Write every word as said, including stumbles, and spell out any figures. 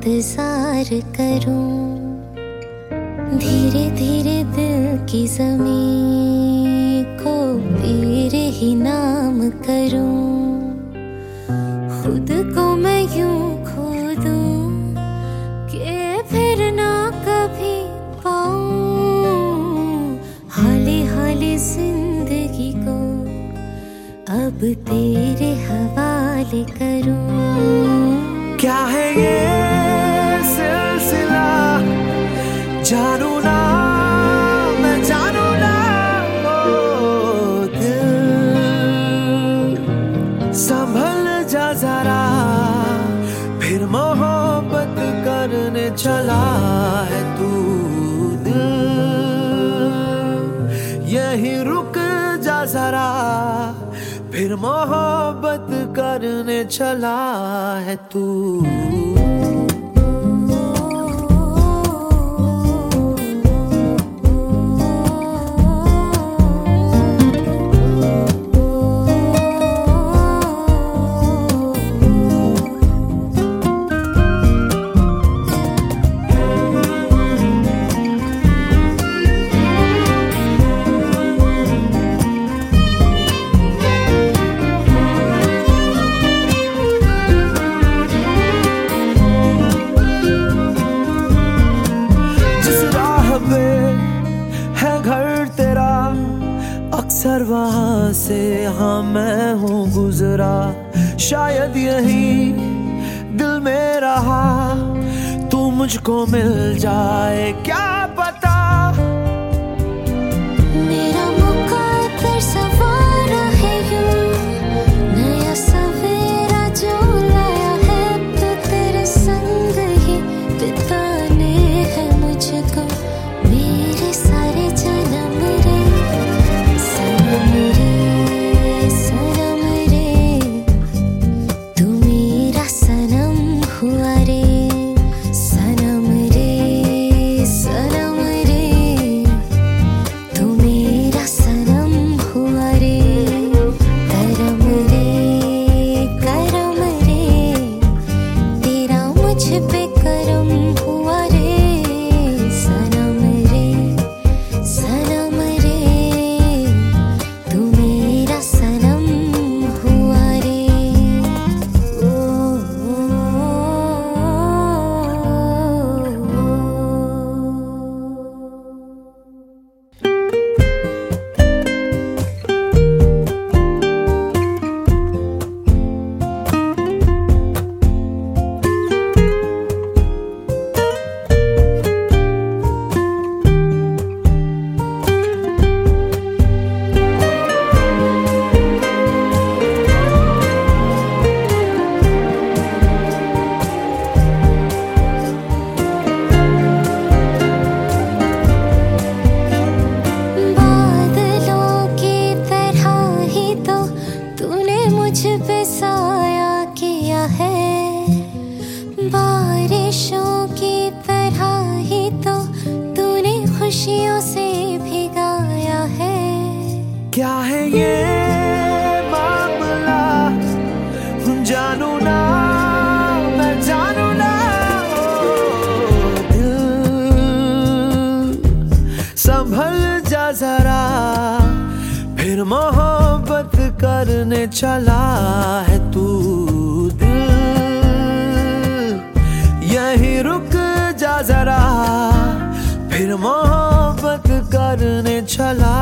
इंतजार करूं, धीरे धीरे दिल की ज़मीं को तेरे ही नाम करूं। खुद को मैं यूं खो दूं कि फिर ना कभी पाऊं, हौले हौले जिंदगी को अब तेरे हवाले करूं। क्या है ये सिलसिला, जानू ना मैं जानू ना, ओ दिल संभल जा जरा, फिर मोहब्बत करने चला है तू। दिल यही रुक जा जरा, फिर मोहब्बत करने चला है तू। है घर तेरा अक्सर वहां से हाँ मैं हूँ गुजरा, शायद यही दिल में रहा तू मुझको मिल जाए क्या पता। मेरा मुकद्दर सवारा है यूं, नया सवेरा जो लाया है तो तेरे संग ही बिताने हैं मुझको मेरे सारे जन्म रे। सनम रे सनम रे, तू मेरा सनम हुआ रे। सनम रे सनम रे, तू मेरा सनम हुआ रे। करम रे करम रे, तेरा मुझ पे करम हुआ रे। सनम रे सनम रे, तू मेरा सनम हुआ रे। ओ, ओ, ओ, बादलों की तरह ही तो तूने मुझ पे साया किया है, बारिशों की तरह ही तो तूने खुशियों से भिगाया है। क्या है ये मामला, जानू ना मैं जानू ना, ओ दिल संभल जा जरा, फिर मोहब्बत करने चला है तू। दिल यही रुक जा जरा, फिर मोहब्बत करने चला